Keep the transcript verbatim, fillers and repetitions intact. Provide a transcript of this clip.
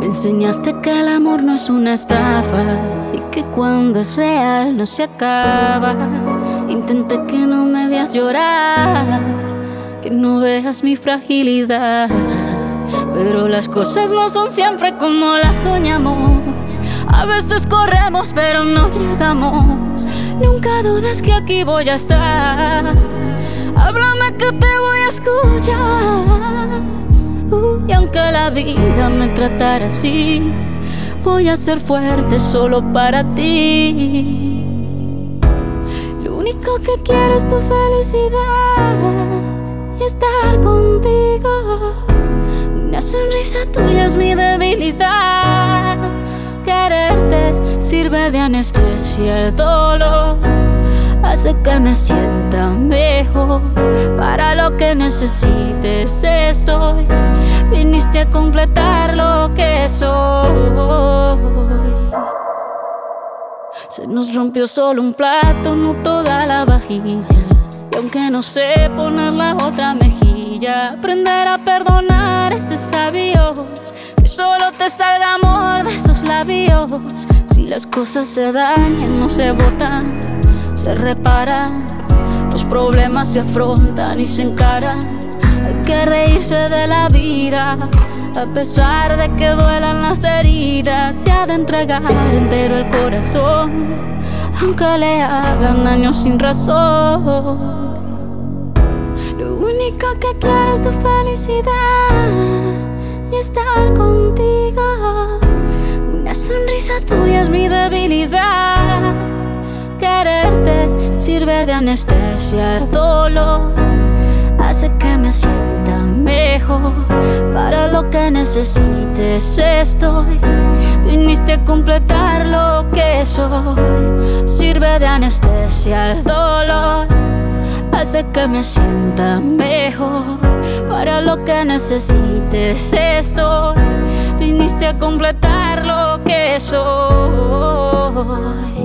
enseñaste que el amor no es una estafa y que cuando es real no se acaba. Intenté que no me veas llorar, que no veas mi fragilidad, pero las cosas no son siempre como las soñamos. A veces corremos pero no llegamos. Nunca dudes que aquí voy a estar. Háblame que te voy a escuchar. Uh, y aunque la vida me tratara así, voy a ser fuerte solo para ti. Lo único que quiero es tu felicidad y estar contigo. Una sonrisa tuya es mi debilidad. Quererte sirve de anestesia el dolor, hace que me sienta mejor. Para lo que necesites estoy. Viniste a completar lo que soy. Se nos rompió solo un plato, no toda la vajilla. Y aunque no sé poner la otra mejilla, aprender a perdonar es de sabios. Que solo te salga amor de esos labios. Si las cosas se dañan, no se botan, se reparan. Los problemas se afrontan y se encaran. Hay que reírse de la vida, a pesar de que duelan las heridas. Se ha de entregar entero el corazón, aunque le hagan daño sin razón. Lo único que quiero es tu felicidad y estar contigo. Una sonrisa tuya es mi debilidad. Quererte sirve de anestesia el dolor, hace que me sienta mejor. Para lo que necesites estoy. Viniste a completar lo que soy. Sirve de anestesia el dolor, hace que me sienta mejor. Para lo que necesites estoy. Viniste a completar lo que soy.